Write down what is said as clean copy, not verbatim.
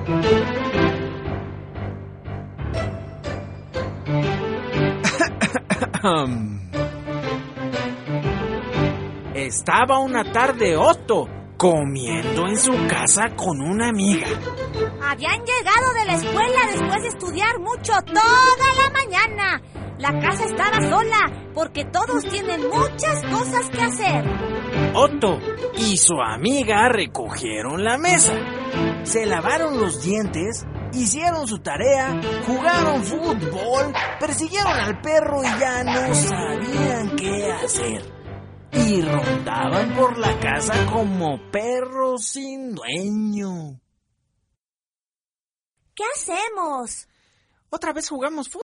Estaba una tarde Otto comiendo en su casa con una amiga. Habían llegado de la escuela después de estudiar mucho toda la mañana. La casa estaba sola porque todos tienen muchas cosas que hacer. Otto y su amiga recogieron la mesa, se lavaron los dientes, hicieron su tarea, jugaron fútbol, persiguieron al perro y ya no sabían qué hacer. Y rondaban por la casa como perros sin dueño. ¿Qué hacemos? Otra vez jugamos fútbol.